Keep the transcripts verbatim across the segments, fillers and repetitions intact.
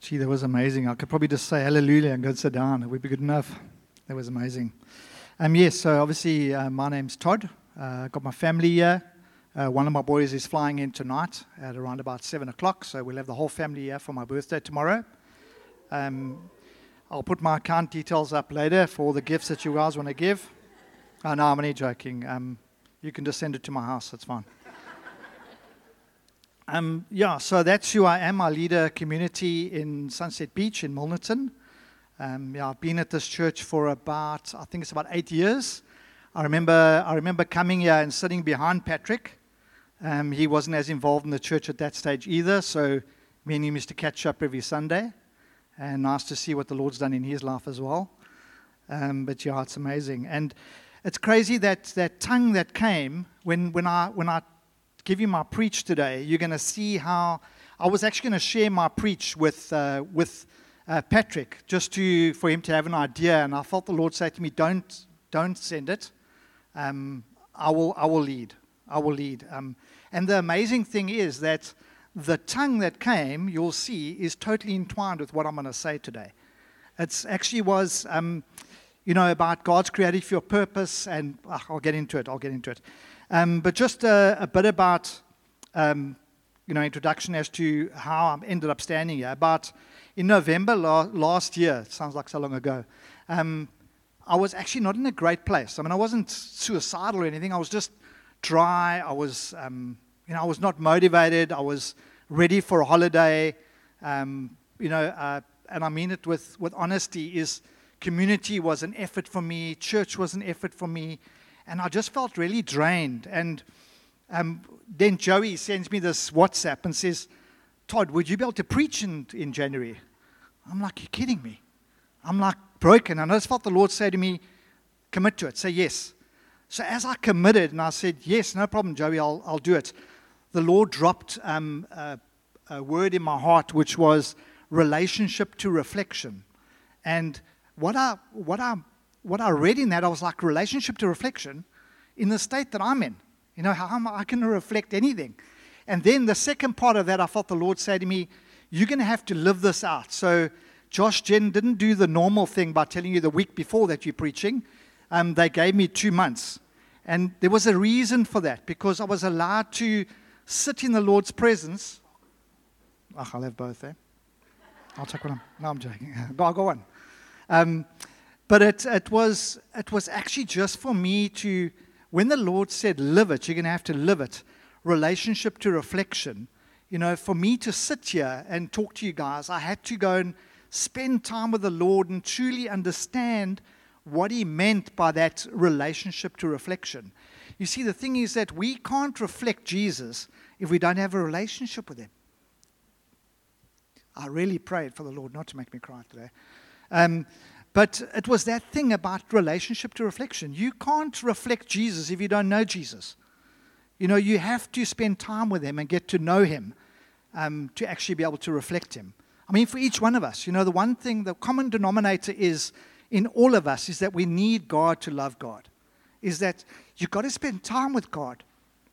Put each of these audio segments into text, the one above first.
Gee, that was amazing. I could probably just say hallelujah and go and sit down. It would be good enough. That was amazing. Um, yes, so obviously uh, my name's Todd. Uh, got my family here. Uh, one of my boys is flying in tonight at around about seven o'clock, so we'll have the whole family here for my birthday tomorrow. Um, I'll put my account details up later for all the gifts that you guys want to give. Oh, no, I'm only joking. Um, you can just send it to my house. That's fine. Um, yeah, so that's who I am. I lead a community in Sunset Beach in Milnerton. Um, yeah, I've been at this church for about, I think it's about eight years. I remember I remember coming here and sitting behind Patrick. Um, he wasn't as involved in the church at that stage either, so me and him used to catch up every Sunday. And nice to see what the Lord's done in his life as well. Um, but yeah, it's amazing. And it's crazy that that tongue that came when, when I when I give you my preach today, you're going to see how I was actually going to share my preach with uh, with uh, Patrick just to for him to have an idea. And I felt the Lord say to me, "Don't don't send it. Um, I will I will lead. I will lead." Um, and the amazing thing is that the tongue that came, you'll see, is totally entwined with what I'm going to say today. It's actually was, um, you know, about God's creative your purpose, and uh, I'll get into it. I'll get into it. Um, but just a, a bit about, um, you know, introduction as to how I ended up standing here. About in November la- last year, it sounds like so long ago, um, I was actually not in a great place. I mean, I wasn't suicidal or anything. I was just dry. I was, um, you know, I was not motivated. I was ready for a holiday. Um, you know, uh, and I mean it with, with honesty. Is community was an effort for me. Church was an effort for me. And I just felt really drained. And um, then Joey sends me this WhatsApp and says, "Todd, would you be able to preach in, in January?" I'm like, "You're kidding me." I'm like broken. And I just felt the Lord say to me, "Commit to it. Say yes." So as I committed and I said, "Yes, no problem, Joey, I'll, I'll do it," the Lord dropped um, a, a word in my heart, which was relationship to reflection. And what I, what I What I read in that, I was like, relationship to reflection in the state that I'm in. You know, how am I going to reflect anything? And then the second part of that, I felt the Lord say to me, "You're going to have to live this out." So Josh Jen didn't do the normal thing by telling you the week before that you're preaching. Um, they gave me two months. And there was a reason for that, because I was allowed to sit in the Lord's presence. Oh, I'll have both there. I'll take one. No, I'm joking. Go, go on. Um, But it, it was it was actually just for me to, when the Lord said, "Live it," you're going to have to live it, relationship to reflection. You know, for me to sit here and talk to you guys, I had to go and spend time with the Lord and truly understand what He meant by that relationship to reflection. You see, the thing is that we can't reflect Jesus if we don't have a relationship with Him. I really prayed for the Lord not to make me cry today. Um But it was that thing about relationship to reflection. You can't reflect Jesus if you don't know Jesus. You know, you have to spend time with Him and get to know Him um, to actually be able to reflect Him. I mean, for each one of us, you know, the one thing, the common denominator is in all of us is that we need God to love God. Is that you've got to spend time with God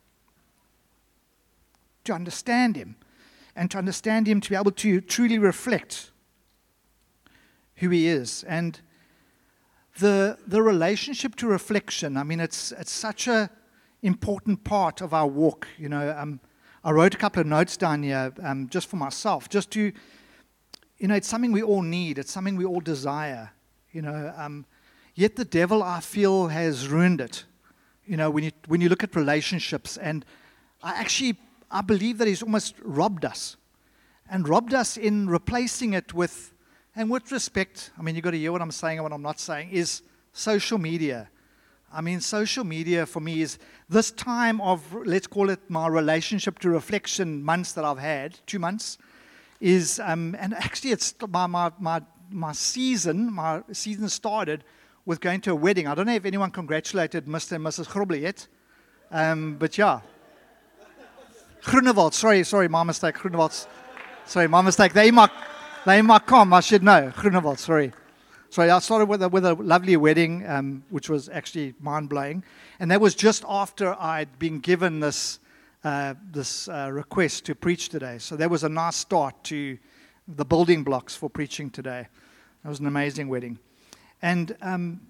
to understand Him, and to understand Him to be able to truly reflect who He is. And the the relationship to reflection, I mean, it's it's such a important part of our walk. You know, um, I wrote a couple of notes down here um, just for myself, just to, you know, it's something we all need. It's something we all desire. You know, um, yet the devil, I feel, has ruined it. You know, when you when you look at relationships, and I actually I believe that he's almost robbed us, and robbed us in replacing it with. And with respect, I mean, you've got to hear what I'm saying and what I'm not saying, is social media. I mean, social media for me is this time of, let's call it my relationship to reflection months that I've had, two months, is, um, and actually it's my, my, my, my season, my season started with going to a wedding. I don't know if anyone congratulated Mister and Missus Groble yet, um, but yeah. Groenewald, sorry, sorry, my mistake, Groenewald. Sorry, my mistake. They my They in my com, I should know. Groenewald, sorry. So I started with a, with a lovely wedding, um, which was actually mind-blowing. And that was just after I'd been given this uh, this uh, request to preach today. So that was a nice start to the building blocks for preaching today. It was an amazing wedding. And, um,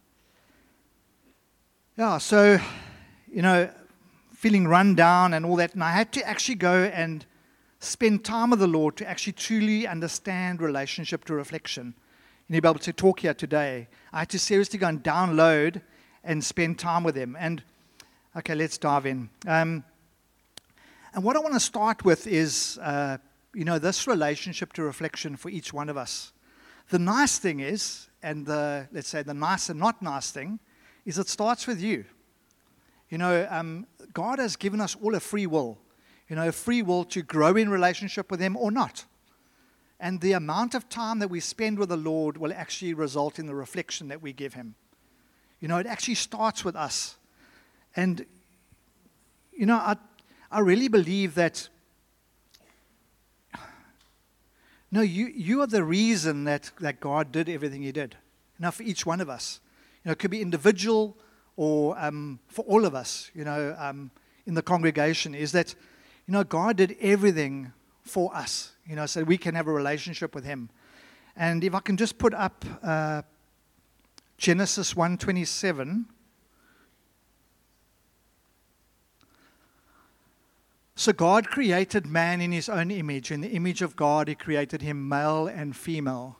yeah, so, you know, feeling run down and all that. And I had to actually go and spend time with the Lord to actually truly understand relationship to reflection. And you'll be able to talk here today. I had to seriously go and download and spend time with Him. And, okay, let's dive in. Um, and what I want to start with is, uh, you know, this relationship to reflection for each one of us. The nice thing is, and the, let's say the nice and not nice thing, is it starts with you. You know, um, God has given us all a free will. You know, a free will to grow in relationship with Him or not. And the amount of time that we spend with the Lord will actually result in the reflection that we give Him. You know, it actually starts with us. And, you know, I, I really believe that, no, you, you are the reason that, that God did everything He did. You know, for each one of us. You know, it could be individual or um, for all of us, you know, um, in the congregation, is that, you know, God did everything for us, you know, so we can have a relationship with Him. And if I can just put up uh, Genesis one twenty-seven. So God created man in His own image. In the image of God, He created him male and female.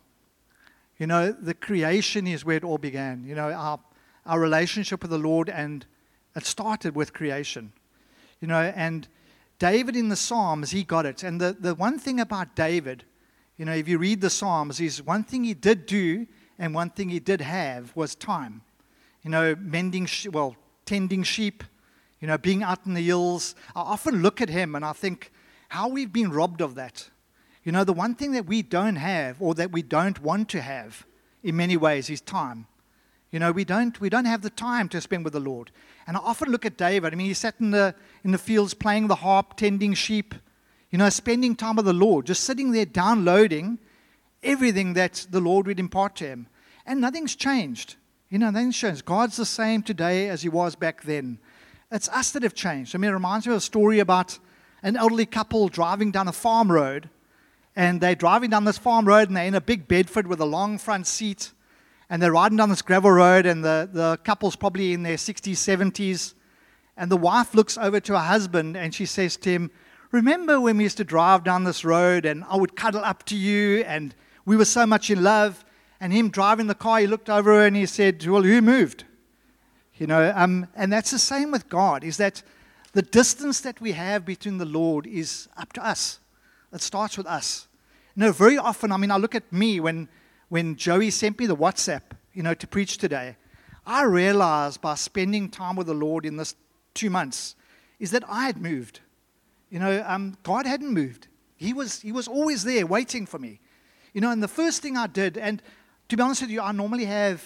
You know, the creation is where it all began. You know, our, our relationship with the Lord, and it started with creation. You know, and David in the Psalms, he got it. And the, the one thing about David, you know, if you read the Psalms, is one thing he did do and one thing he did have was time. You know, mending, well, tending sheep, you know, being out in the hills. I often look at him and I think how we've been robbed of that. You know, the one thing that we don't have, or that we don't want to have in many ways, is time. You know, we don't we don't have the time to spend with the Lord. And I often look at David. I mean, he sat in the in the fields playing the harp, tending sheep, you know, spending time with the Lord, just sitting there downloading everything that the Lord would impart to him. And nothing's changed. You know, nothing's changed. God's the same today as He was back then. It's us that have changed. I mean, it reminds me of a story about an elderly couple driving down a farm road. And they're driving down this farm road, and they're in a big Bedford with a long front seat. And they're riding down this gravel road, and the, the couple's probably in their sixties, seventies. And the wife looks over to her husband, and she says to him, "Remember when we used to drive down this road, and I would cuddle up to you, and we were so much in love?" And him driving the car, he looked over her, and he said, "Well, who moved?" You know, um, and that's the same with God, is that the distance that we have between the Lord is up to us. It starts with us. You know, very often, I mean, I look at me when when Joey sent me the WhatsApp, you know, to preach today. I realized by spending time with the Lord in this two months is that I had moved. You know, um, God hadn't moved. He was He was always there waiting for me. You know, and the first thing I did, and to be honest with you, I normally have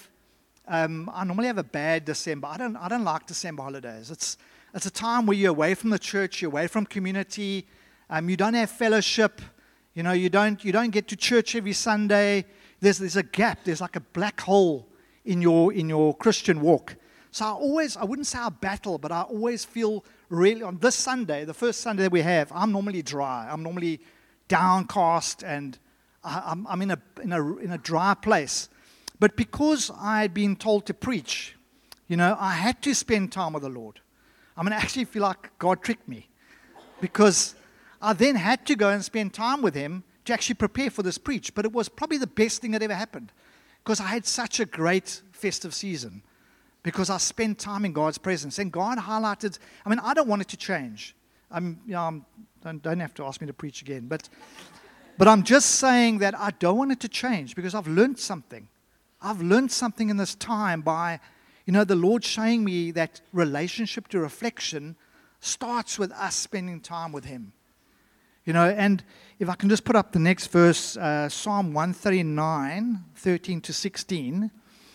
um, I normally have a bad December. I don't I don't like December holidays. It's it's a time where you're away from the church, you're away from community. Um, you don't have fellowship. You know, you don't you don't get to church every Sunday. There's there's a gap. There's like a black hole in your in your Christian walk. So I always, I wouldn't say I battle, but I always feel really, on this Sunday, the first Sunday that we have, I'm normally dry. I'm normally downcast, and I, I'm I'm in a in a in a dry place. But because I'd been told to preach, you know, I had to spend time with the Lord. I mean, I actually feel like God tricked me, because I then had to go and spend time with Him to actually prepare for this preach. But it was probably the best thing that ever happened, because I had such a great festive season, because I spent time in God's presence. And God highlighted, I mean, I don't want it to change. I'm, you know, I'm, don't, don't have to ask me to preach again. But, but I'm just saying that I don't want it to change, because I've learned something. I've learned something in this time by, you know, the Lord showing me that relationship to reflection starts with us spending time with Him. You know, and if I can just put up the next verse, uh, Psalm one thirty-nine, thirteen to sixteen.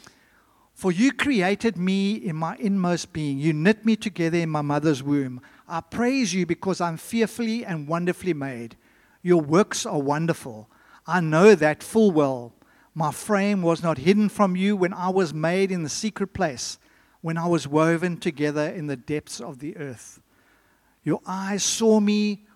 "For you created me in my inmost being. You knit me together in my mother's womb. I praise you because I'm fearfully and wonderfully made. Your works are wonderful. I know that full well. My frame was not hidden from you when I was made in the secret place, when I was woven together in the depths of the earth. Your eyes saw me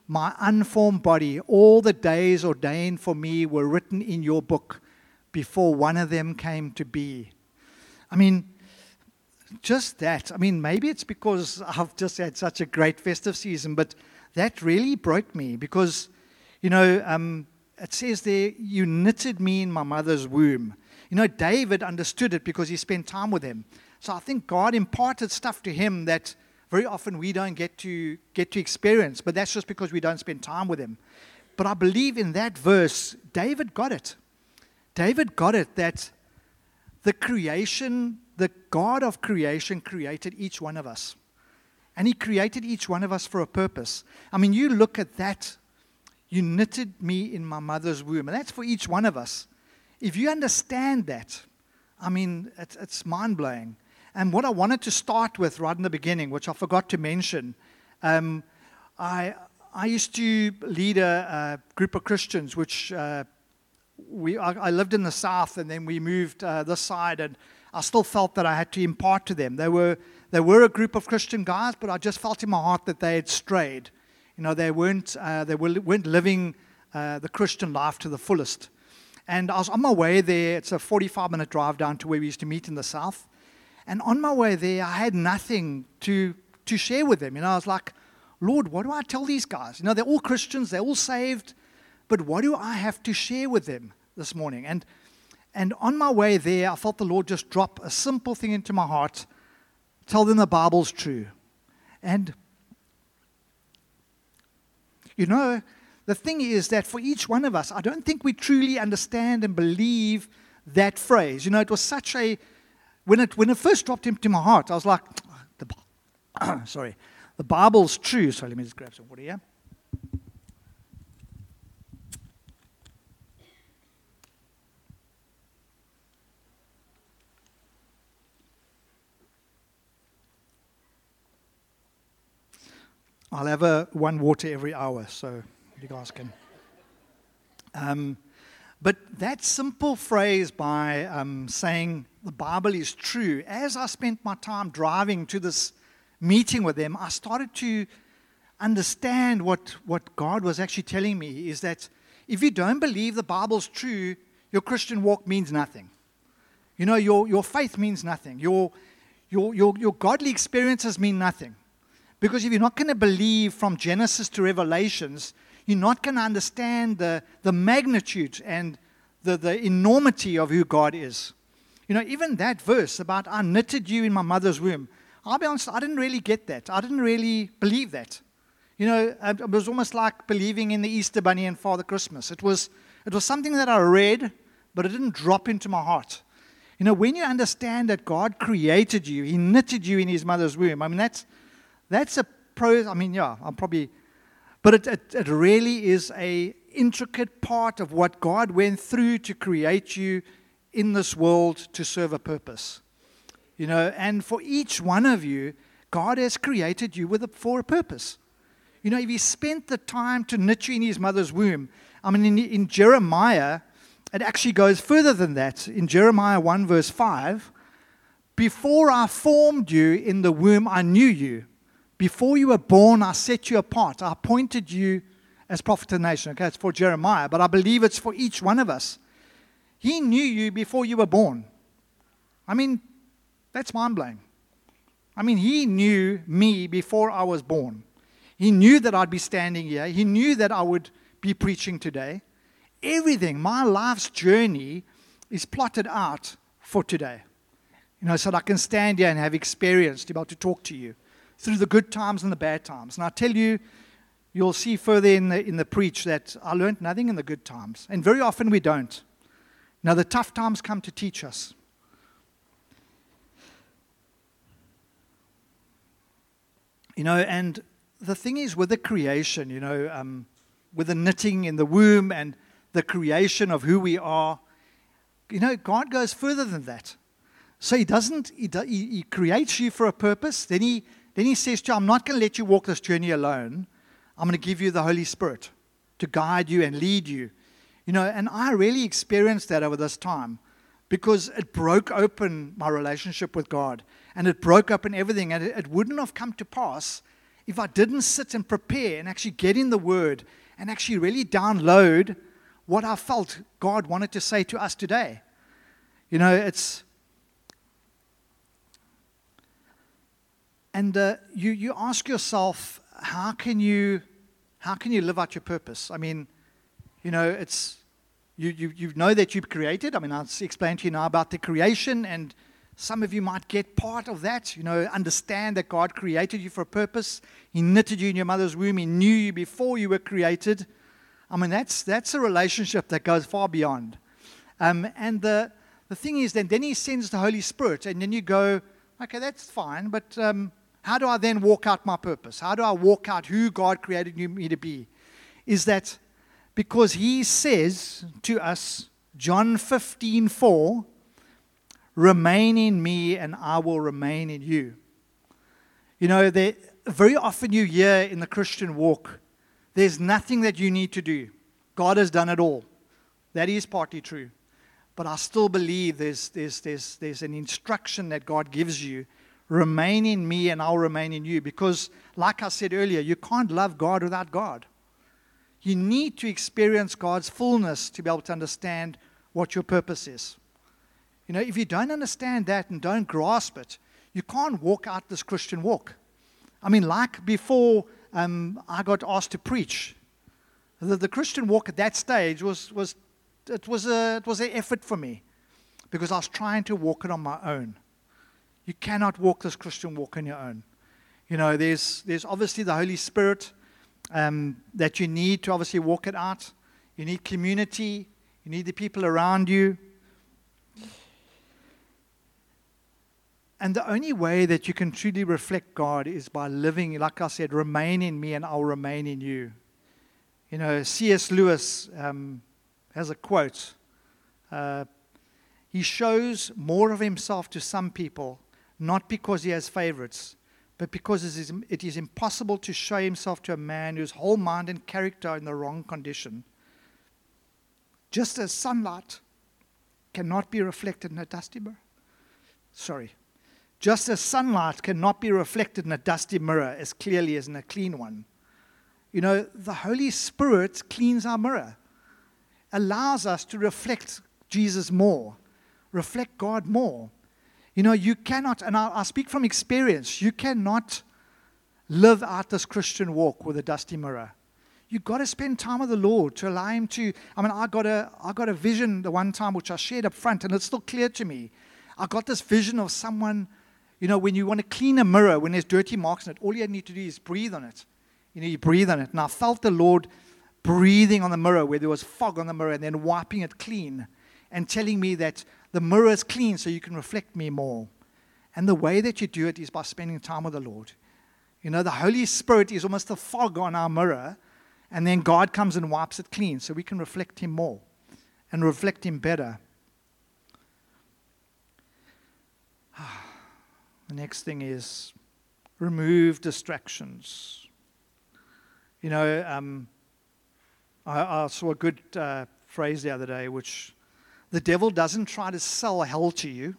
my unformed body, all the days ordained for me were written in your book before one of them came to be. I mean, just that. I mean, maybe it's because I've just had such a great festive season, but that really broke me because, you know, um, it says there, you knitted me in my mother's womb. You know, David understood it because he spent time with him. So I think God imparted stuff to him that very often we don't get to get to experience, but that's just because we don't spend time with him. But I believe in that verse, David got it. David got it that the creation, the God of creation created each one of us. And he created each one of us for a purpose. I mean, you look at that, you knitted me in my mother's womb. And that's for each one of us. If you understand that, I mean, it's, it's mind-blowing. And what I wanted to start with right in the beginning, which I forgot to mention, um, I I used to lead a, a group of Christians, which uh, we I, I lived in the south, and then we moved uh, this side, and I still felt that I had to impart to them. They were they were a group of Christian guys, but I just felt in my heart that they had strayed. You know, they weren't uh, they were, weren't living uh, the Christian life to the fullest. And I was on my way there. It's a forty-five minute drive down to where we used to meet in the south. And on my way there, I had nothing to, to share with them. You know, I was like, Lord, what do I tell these guys? You know, they're all Christians, they're all saved, but what do I have to share with them this morning? And and on my way there, I felt the Lord just drop a simple thing into my heart, tell them the Bible's true. And, you know, the thing is that for each one of us, I don't think we truly understand and believe that phrase. You know, it was such a... When it when it first dropped into my heart, I was like, the, sorry, the Bible's true. So let me just grab some water here. I'll have a one water every hour, so you guys can. Um, but that simple phrase by um, saying the Bible is true, as I spent my time driving to this meeting with them, I started to understand what, what God was actually telling me is that if you don't believe the Bible's true, your Christian walk means nothing. You know, your, your faith means nothing. Your, your, your, your godly experiences mean nothing. Because if you're not going to believe from Genesis to Revelations, you're not going to understand the, the magnitude and the, the enormity of who God is. You know, even that verse about I knitted you in my mother's womb, I'll be honest, I didn't really get that. I didn't really believe that. You know, it was almost like believing in the Easter Bunny and Father Christmas. It was, it was something that I read, but it didn't drop into my heart. You know, when you understand that God created you, He knitted you in His mother's womb, I mean, that's, that's a pro, I mean, yeah, I'm probably... But it, it, it really is a intricate part of what God went through to create you in this world to serve a purpose. You know, and for each one of you, God has created you with a, for a purpose. You know, if He spent the time to knit you in His mother's womb, I mean, in, in Jeremiah, it actually goes further than that. In Jeremiah one verse five, before I formed you in the womb, I knew you. Before you were born, I set you apart. I appointed you as prophet to the nation. Okay, it's for Jeremiah, but I believe it's for each one of us. He knew you before you were born. I mean, that's mind-blowing. I mean, He knew me before I was born. He knew that I'd be standing here. He knew that I would be preaching today. Everything, my life's journey is plotted out for today. You know, so that I can stand here and have experience to be able to talk to you through the good times and the bad times. And I tell you, you'll see further in the, in the preach that I learned nothing in the good times. And very often we don't. Now, the tough times come to teach us. You know, and the thing is with the creation, you know, um, with the knitting in the womb and the creation of who we are, you know, God goes further than that. So He doesn't, He, do, he, he creates you for a purpose. Then He Then He says to you, I'm not going to let you walk this journey alone. I'm going to give you the Holy Spirit to guide you and lead you. You know, and I really experienced that over this time because it broke open my relationship with God and it broke open everything. And it, it wouldn't have come to pass if I didn't sit and prepare and actually get in the Word and actually really download what I felt God wanted to say to us today. You know, it's... And uh, you, you ask yourself, how can you, how can you live out your purpose? I mean, you know, it's... You, you, you know that you've created. I mean, I'll explain to you now about the creation, and some of you might get part of that. You know, understand that God created you for a purpose. He knitted you in your mother's womb. He knew you before you were created. I mean, that's that's a relationship that goes far beyond. Um, and the the thing is, then, then He sends the Holy Spirit, and then you go, okay, that's fine, but um, how do I then walk out my purpose? How do I walk out who God created me to be? Is that because He says to us, John fifteen four, remain in me and I will remain in you. You know, there, very often you hear in the Christian walk, there's nothing that you need to do. God has done it all. That is partly true. But I still believe there's, there's, there's, there's an instruction that God gives you. Remain in me and I'll remain in you. Because, like I said earlier, you can't love God without God. You need to experience God's fullness to be able to understand what your purpose is. You know, if you don't understand that and don't grasp it, you can't walk out this Christian walk. I mean, like before um, I got asked to preach, the, the Christian walk at that stage was, was, it was a, it was an effort for me because I was trying to walk it on my own. You cannot walk this Christian walk on your own. You know, there's, there's obviously the Holy Spirit um, that you need to obviously walk it out. You need community. You need the people around you. And the only way that you can truly reflect God is by living, like I said, remain in me and I'll remain in you. You know, C S Lewis um, has a quote. Uh, he shows more of himself to some people, not because he has favorites, but because it is, it is impossible to show himself to a man whose whole mind and character are in the wrong condition. Just as sunlight cannot be reflected in a dusty mirror. Sorry. Just as sunlight cannot be reflected in a dusty mirror as clearly as in a clean one. You know, the Holy Spirit cleans our mirror, allows us to reflect Jesus more, reflect God more. You know, you cannot, and I, I speak from experience, you cannot live out this Christian walk with a dusty mirror. You've got to spend time with the Lord to allow Him to, I mean, I got a, I got a vision the one time which I shared up front, and it's still clear to me. I got this vision of someone, you know, when you want to clean a mirror, when there's dirty marks on it, all you need to do is breathe on it. You know, you breathe on it. And I felt the Lord breathing on the mirror where there was fog on the mirror and then wiping it clean and telling me that the mirror is clean so you can reflect me more. And the way that you do it is by spending time with the Lord. You know, the Holy Spirit is almost a fog on our mirror, and then God comes and wipes it clean so we can reflect Him more and reflect Him better. The next thing is remove distractions. You know, um, I, I saw a good uh, phrase the other day, which the devil doesn't try to sell hell to you.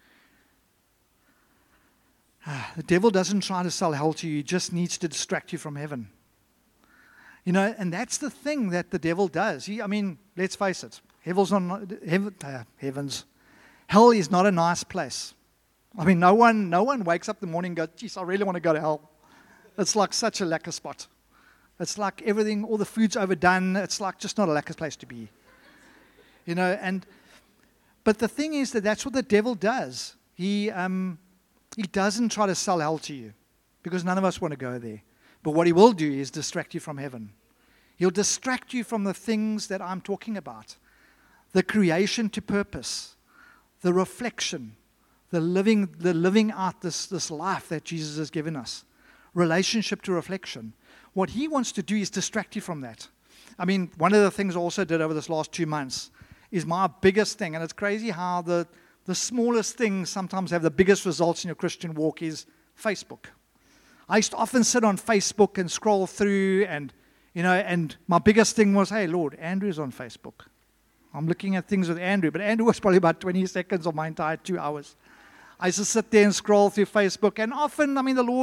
The devil doesn't try to sell hell to you. He just needs to distract you from heaven. You know, and that's the thing that the devil does. He, I mean, let's face it. Heaven's not, heaven, uh, heavens. Hell is not a nice place. I mean, no one no one wakes up in the morning and goes, geez, I really want to go to hell. It's like such a lacquer spot. It's like everything, all the food's overdone. It's like just not a lacquer place to be. You know, and, but the thing is that that's what the devil does. He, um, he doesn't try to sell hell to you because none of us want to go there. But what he will do is distract you from heaven. He'll distract you from the things that I'm talking about. The creation to purpose, the reflection, the living, the living out this, this life that Jesus has given us. Relationship to reflection. What he wants to do is distract you from that. I mean, one of the things I also did over this last two months is my biggest thing, and it's crazy how the, the smallest things sometimes have the biggest results in your Christian walk, is Facebook. I used to often sit on Facebook and scroll through, and, you know, and my biggest thing was, hey, Lord, Andrew's on Facebook. I'm looking at things with Andrew, but Andrew was probably about twenty seconds of my entire two hours. I used to sit there and scroll through Facebook, and often, I mean, the Lord,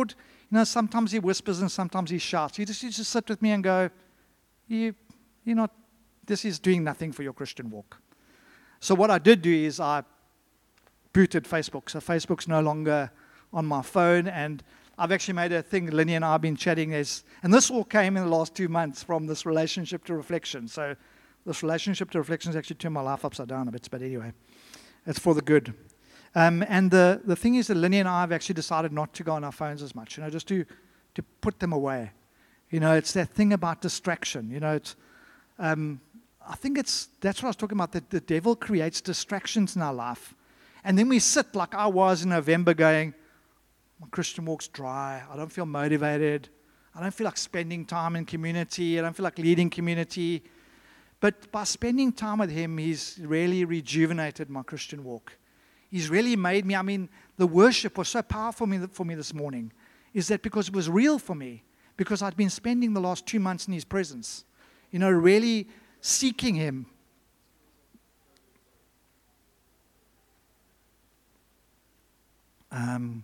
You know, sometimes he whispers and sometimes he shouts. You just, you just sit with me and go, you, you're not, this is doing nothing for your Christian walk. So what I did do is I booted Facebook. So Facebook's no longer on my phone, and I've actually made a thing. Linny and I have been chatting, as, and this all came in the last two months from this relationship to reflection. So this relationship to reflection has actually turned my life upside down a bit, but anyway, it's for the good. Um, and the, the thing is that Linny and I have actually decided not to go on our phones as much, you know, just to, to put them away. You know, it's that thing about distraction. You know, it's, um, I think it's, that's what I was talking about, that the devil creates distractions in our life. And then we sit like I was in November going, my Christian walk's dry, I don't feel motivated, I don't feel like spending time in community, I don't feel like leading community. But by spending time with him, he's really rejuvenated my Christian walk. He's really made me, I mean, the worship was so powerful for me, for me this morning, is that because it was real for me, because I'd been spending the last two months in his presence, you know, really seeking him. Um,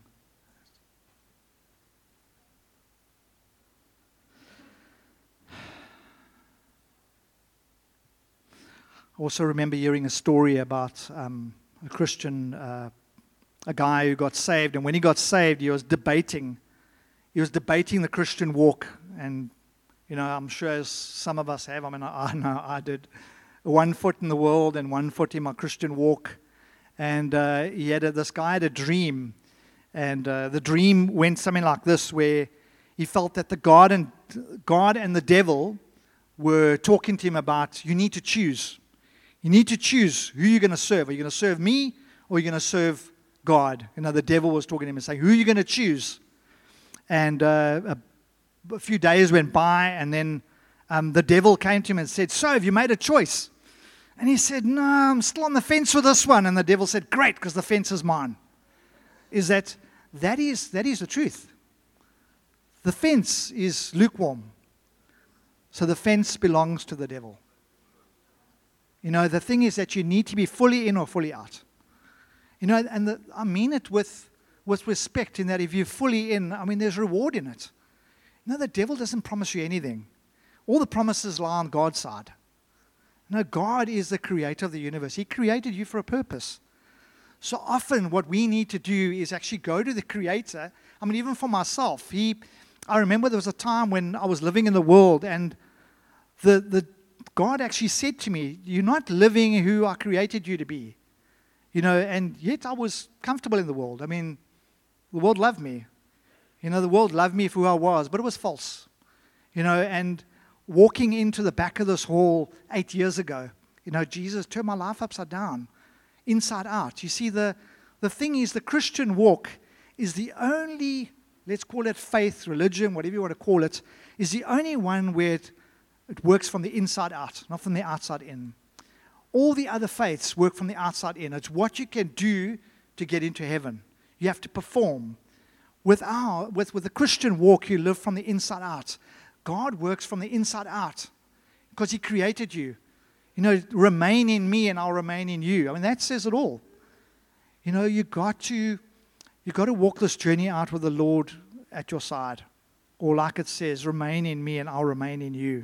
I also remember hearing a story about um, a Christian, uh, a guy who got saved, and when he got saved, he was debating, he was debating the Christian walk, and you know, I'm sure as some of us have. I mean, I, I know I did, one foot in the world and one foot in my Christian walk, and uh, he had a, this guy had a dream, and uh, the dream went something like this, where he felt that the God and God and the devil were talking to him about, you need to choose. You need to choose who you're going to serve. Are you going to serve me, or are you going to serve God? You know, the devil was talking to him and saying, who are you going to choose? And uh, a, a few days went by, and then um, the devil came to him and said, so have you made a choice? And he said, no, I'm still on the fence with this one. And the devil said, great, because the fence is mine. Is that, that is, that is the truth. The fence is lukewarm. So the fence belongs to the devil. You know, the thing is that you need to be fully in or fully out. You know, and the, I mean it with, with respect, in that if you're fully in, I mean, there's reward in it. You know, the devil doesn't promise you anything. All the promises lie on God's side. No, God is the creator of the universe. He created you for a purpose. So often what we need to do is actually go to the creator. I mean, even for myself, he, I remember there was a time when I was living in the world, and the, the God actually said to me, you're not living who I created you to be. You know, and yet I was comfortable in the world. I mean, the world loved me. You know, the world loved me for who I was, but it was false. You know, and walking into the back of this hall eight years ago, you know, Jesus turned my life upside down, inside out. You see, the, the thing is, the Christian walk is the only, let's call it faith, religion, whatever you want to call it, is the only one where it, it works from the inside out, not from the outside in. All the other faiths work from the outside in. It's what you can do to get into heaven. You have to perform. With our, with, with the Christian walk, you live from the inside out. God works from the inside out because He created you. You know, remain in me and I'll remain in you. I mean, that says it all. You know, you got to, you got to walk this journey out with the Lord at your side. Or like it says, remain in me and I'll remain in you.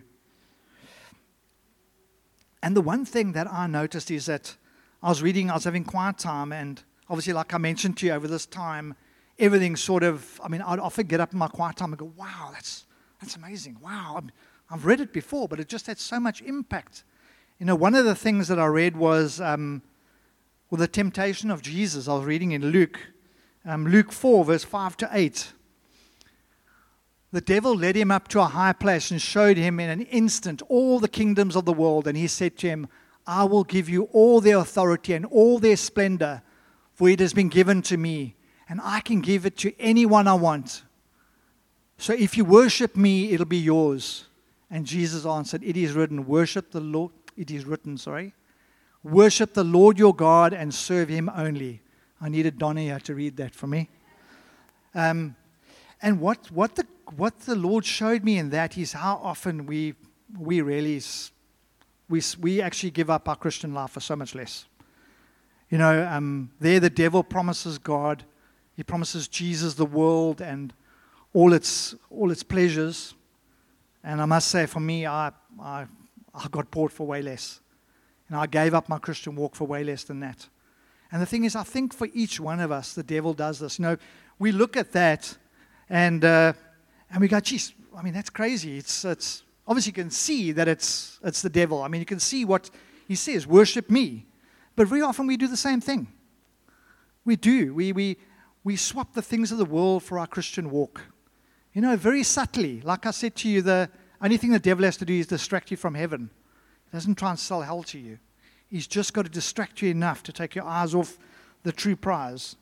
And the one thing that I noticed is that I was reading, I was having quiet time, and obviously, like I mentioned to you, over this time, everything sort of, I mean, I'd often get up in my quiet time and go, wow, that's that's amazing. Wow, I'm, I've read it before, but it just had so much impact. You know, one of the things that I read was, um, well, the temptation of Jesus. I was reading in Luke, um, Luke four, verse five to eight. The devil led him up to a high place and showed him in an instant all the kingdoms of the world. And he said to him, I will give you all their authority and all their splendor, for it has been given to me, and I can give it to anyone I want. So if you worship me, it'll be yours. And Jesus answered, it is written, worship the Lord, it is written, sorry, worship the Lord your God and serve Him only. I needed Donna here to read that for me. Um, and what, what the what the Lord showed me in that is how often we we really we we actually give up our Christian life for so much less. You know, um, there the devil promises God, he promises Jesus the world and all its all its pleasures. And I must say, for me, I I, I got bought for way less. And I gave up my Christian walk for way less than that. And the thing is, I think for each one of us, the devil does this. You know, we look at that and uh, and we go, geez, I mean, that's crazy. It's it's obviously you can see that it's it's the devil. I mean, you can see what he says, worship me. But very often we do the same thing. We do. We we we swap the things of the world for our Christian walk. You know, very subtly. Like I said to you, the only thing the devil has to do is distract you from heaven. He doesn't try and sell hell to you. He's just got to distract you enough to take your eyes off the true prize.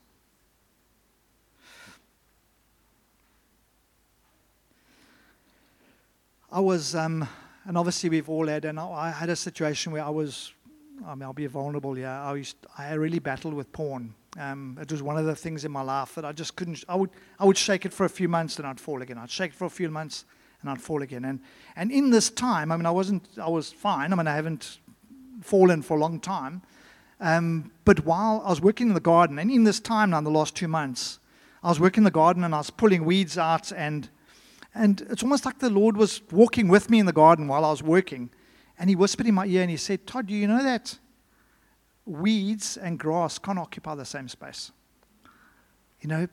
I was, um, and obviously we've all had, and I, I had a situation where I was, I mean, I'll be vulnerable here. I used, I really battled with porn. Um, it was one of the things in my life that I just couldn't, I would, I would shake it for a few months and I'd fall again. I'd shake it for a few months and I'd fall again. And, and in this time, I mean, I wasn't, I was fine. I mean, I haven't fallen for a long time. Um, but while I was working in the garden, and in this time now, in the last two months, I was working in the garden and I was pulling weeds out, and and it's almost like the Lord was walking with me in the garden while I was working, and He whispered in my ear and He said, Todd, do you know that weeds and grass can't occupy the same space? You know,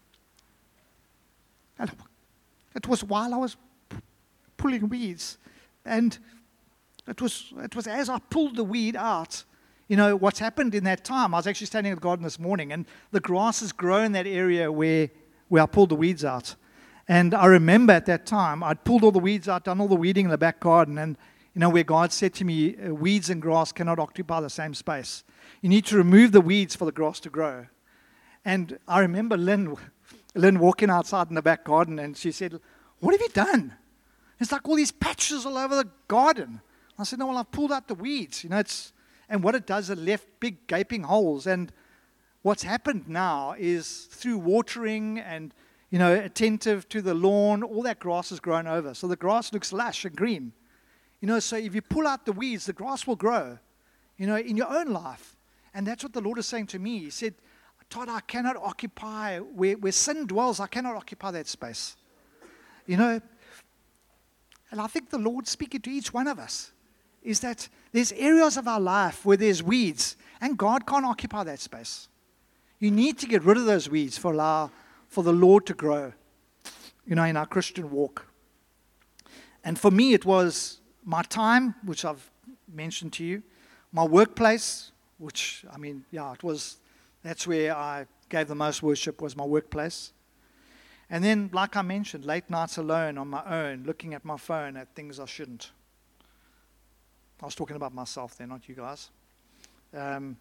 and it was while I was p- pulling weeds, and It was it was as I pulled the weed out, you know, what's happened in that time. I was actually standing in the garden this morning, and the grass has grown in that area where, where I pulled the weeds out. And I remember at that time, I'd pulled all the weeds out, done all the weeding in the back garden, and, you know, where God said to me, weeds and grass cannot occupy the same space. You need to remove the weeds for the grass to grow. And I remember Lynn, Lynn walking outside in the back garden, and she said, what have you done? It's like all these patches all over the garden. I said, no, well, I've pulled out the weeds. You know, it's, and what it does, it left big gaping holes. And what's happened now is through watering and, you know, attentive to the lawn, all that grass has grown over. So the grass looks lush and green. You know, so if you pull out the weeds, the grass will grow, you know, in your own life. And that's what the Lord is saying to me. He said, Todd, I cannot occupy, where, where sin dwells, I cannot occupy that space. You know, and I think the Lord's speaking to each one of us. Is that there's areas of our life where there's weeds, and God can't occupy that space. You need to get rid of those weeds for allow for the Lord to grow, you know, in our Christian walk. And for me, it was my time, which I've mentioned to you, my workplace, which, I mean, yeah, it was, that's where I gave the most worship, was my workplace. And then, like I mentioned, late nights alone on my own, looking at my phone at things I shouldn't. I was talking about myself there, not you guys. Um,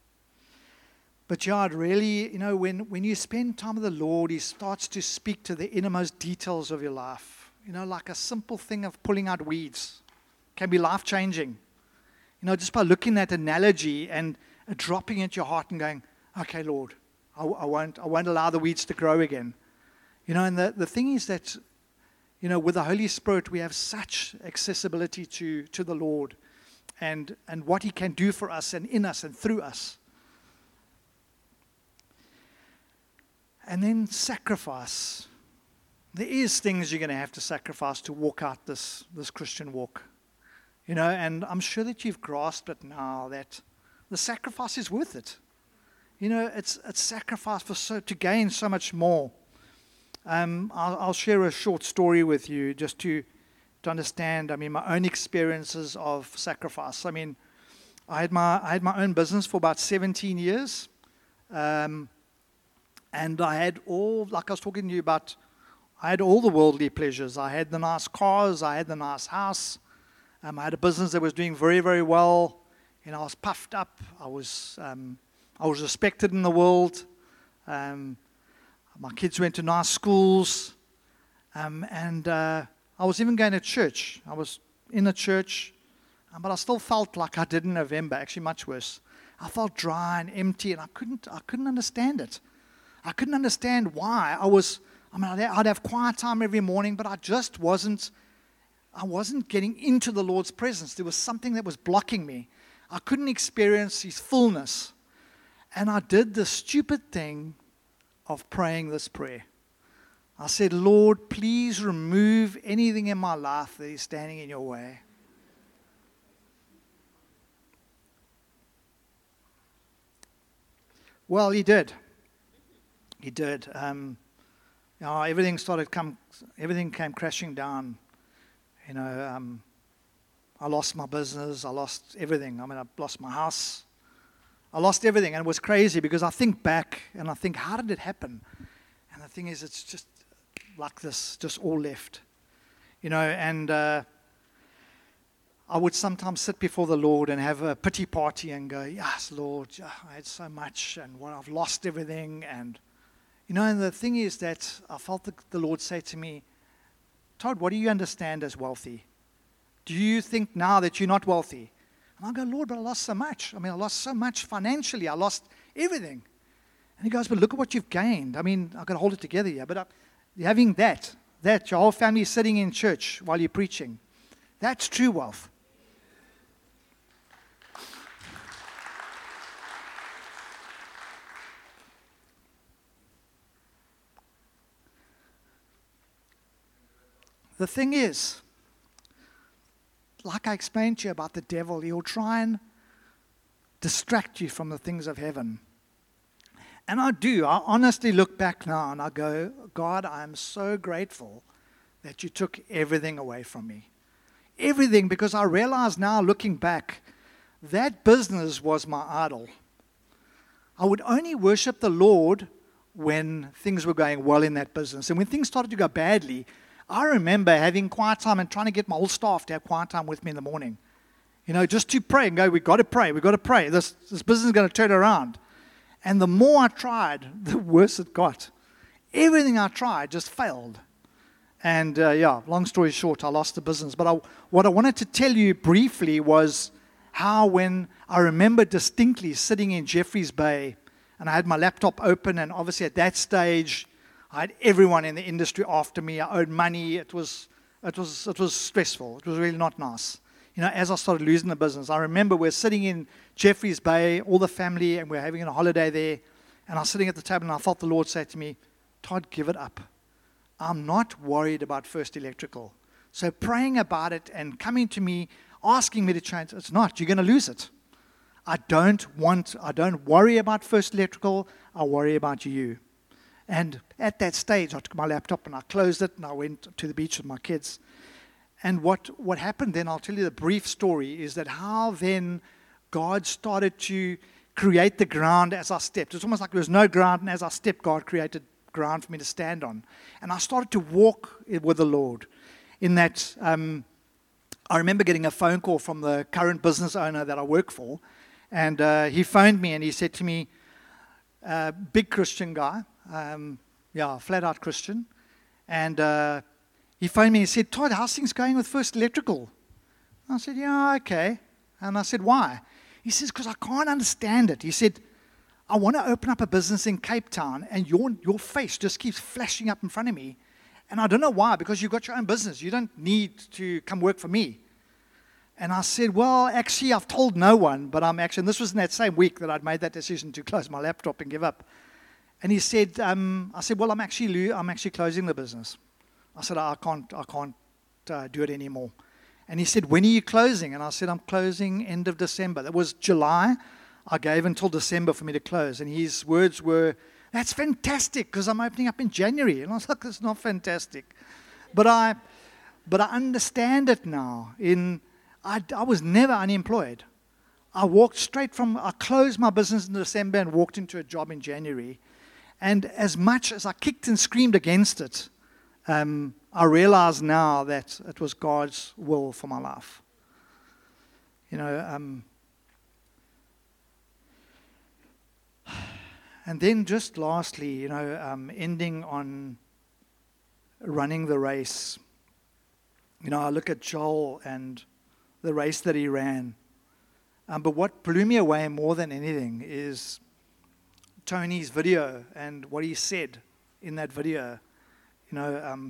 but yeah, it really, you know, when, when you spend time with the Lord, He starts to speak to the innermost details of your life. You know, like a simple thing of pulling out weeds can be life-changing. You know, just by looking at analogy and uh, dropping into your heart and going, okay, Lord, I, I won't I won't allow the weeds to grow again. You know, and the, the thing is that, you know, with the Holy Spirit, we have such accessibility to, to the Lord. And, and what He can do for us and in us and through us. And then sacrifice. There is things you're going to have to sacrifice to walk out this, this Christian walk. You know, and I'm sure that you've grasped it now, that the sacrifice is worth it. You know, it's it's sacrifice for so to gain so much more. Um, I'll, I'll share a short story with you just to to understand, I mean, my own experiences of sacrifice. I mean, I had my I had my own business for about seventeen years, um, and I had all, like I was talking to you about, I had all the worldly pleasures. I had the nice cars, I had the nice house, um, I had a business that was doing very, very well. You know, I was puffed up. I was um, I was respected in the world. Um, my kids went to nice schools, um, and uh, I was even going to church. I was in a church, um, but I still felt like I did in November, actually much worse. I felt dry and empty, and I couldn't I couldn't understand it. I couldn't understand why. I was, I mean, I'd, I'd have quiet time every morning, but I just wasn't, I wasn't getting into the Lord's presence. There was something that was blocking me. I couldn't experience His fullness. And I did the stupid thing of praying this prayer. I said, Lord, please remove anything in my life that is standing in your way. Well, he did. He did. Um, you know, everything started come. Everything came crashing down. You know, um, I lost my business. I lost everything. I mean, I lost my house. I lost everything, and it was crazy because I think back and I think, how did it happen? And the thing is, it's just like this, just all left. You know, and uh, I would sometimes sit before the Lord and have a pity party and go, yes, Lord, I had so much and well, I've lost everything. And, you know, and the thing is that I felt the, the Lord say to me, Todd, what do you understand as wealthy? Do you think now that you're not wealthy? And I go, Lord, but I lost so much. I mean, I lost so much financially. I lost everything. And he goes, but look at what you've gained. I mean, I've got to hold it together here. But uh, having that, that, your whole family sitting in church while you're preaching, that's true wealth. The thing is, like I explained to you about the devil, he'll try and distract you from the things of heaven. And I do. I honestly look back now and I go, God, I am so grateful that you took everything away from me. Everything, because I realize now, looking back, that business was my idol. I would only worship the Lord when things were going well in that business. And when things started to go badly, I remember having quiet time and trying to get my whole staff to have quiet time with me in the morning. You know, just to pray and go, we've got to pray, we've got to pray. This, this business is going to turn around. And the more I tried, the worse it got. Everything I tried just failed. And uh, yeah, long story short, I lost the business. But I, what I wanted to tell you briefly was how when I remember distinctly sitting in Jeffreys Bay, and I had my laptop open, and obviously at that stage, I had everyone in the industry after me. I owed money. It was, it was, it was stressful. It was really not nice. You know, as I started losing the business, I remember we're sitting in Jeffreys Bay, all the family, and we're having a holiday there. And I was sitting at the table, and I felt the Lord say to me, Todd, give it up. I'm not worried about First Electrical. So praying about it and coming to me, asking me to change, it's not. You're going to lose it. I don't want, I don't worry about First Electrical. I worry about you. And at that stage, I took my laptop and I closed it and I went to the beach with my kids. And what, what happened then, I'll tell you the brief story, is that how then God started to create the ground as I stepped. It's almost like there was no ground, and as I stepped, God created ground for me to stand on. And I started to walk with the Lord in that um, I remember getting a phone call from the current business owner that I work for. And uh, he phoned me and he said to me, uh, big Christian guy, um, yeah, flat out Christian. And uh, he phoned me and he said, Todd, how's things going with First Electrical? I said, yeah, okay. And I said, why? He says, because I can't understand it. He said, I want to open up a business in Cape Town, and your your face just keeps flashing up in front of me. And I don't know why, because you've got your own business. You don't need to come work for me. And I said, well, actually, I've told no one, but I'm actually, and this was in that same week that I'd made that decision to close my laptop and give up. And he said, um, I said, well, I'm actually, I'm actually closing the business. I said, I can't, I can't uh, do it anymore. And he said, when are you closing? And I said, I'm closing end of December. That was July. I gave until December for me to close. And his words were, that's fantastic, because I'm opening up in January. And I was like, that's not fantastic. But I, but I understand it now. In I, I was never unemployed. I walked straight from, I closed my business in December and walked into a job in January. And as much as I kicked and screamed against it, um, I realize now that it was God's will for my life. You know, um, and then just lastly, you know, um, ending on running the race. You know, I look at Joel and the race that he ran. Um, but what blew me away more than anything is Tony's video and what he said in that video. You know, um,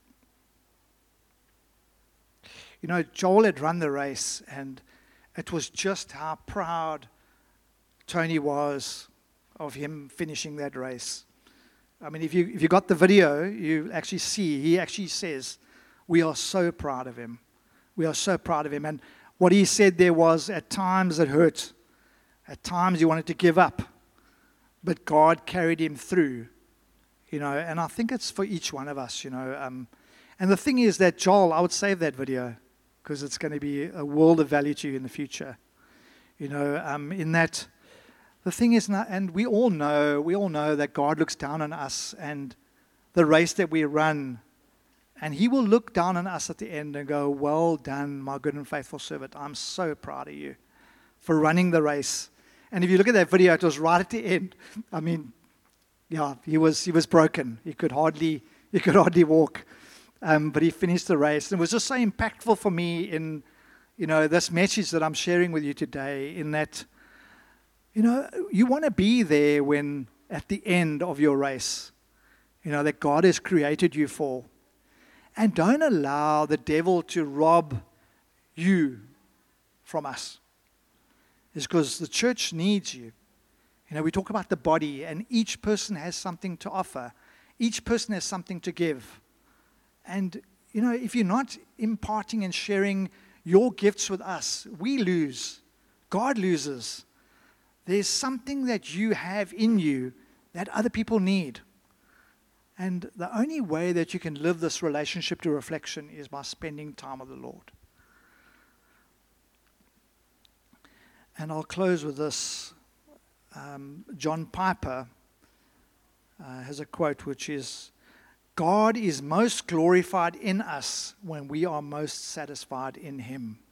you know, Joel had run the race, and it was just how proud Tony was of him finishing that race. I mean, if you if you got the video, you actually see, he actually says, we are so proud of him. We are so proud of him. And what he said there was, at times it hurt. At times he wanted to give up. But God carried him through. You know, and I think it's for each one of us, you know. Um, and the thing is that, Joel, I would save that video because it's going to be a world of value to you in the future. You know, um, in that, the thing is, not, and we all know, we all know that God looks down on us and the race that we run, and he will look down on us at the end and go, well done, my good and faithful servant. I'm so proud of you for running the race. And if you look at that video, it was right at the end. I mean, yeah, he was he was broken. He could hardly he could hardly walk, um, but he finished the race. And it was just so impactful for me in, you know, this message that I'm sharing with you today. In that, you know, you want to be there when at the end of your race, you know, that God has created you for, and don't allow the devil to rob you from us. It's because the church needs you. You know, we talk about the body, and each person has something to offer. Each person has something to give. And, you know, if you're not imparting and sharing your gifts with us, we lose. God loses. There's something that you have in you that other people need. And the only way that you can live this relationship to reflection is by spending time with the Lord. And I'll close with this. Um, John Piper uh, has a quote which is, God is most glorified in us when we are most satisfied in him.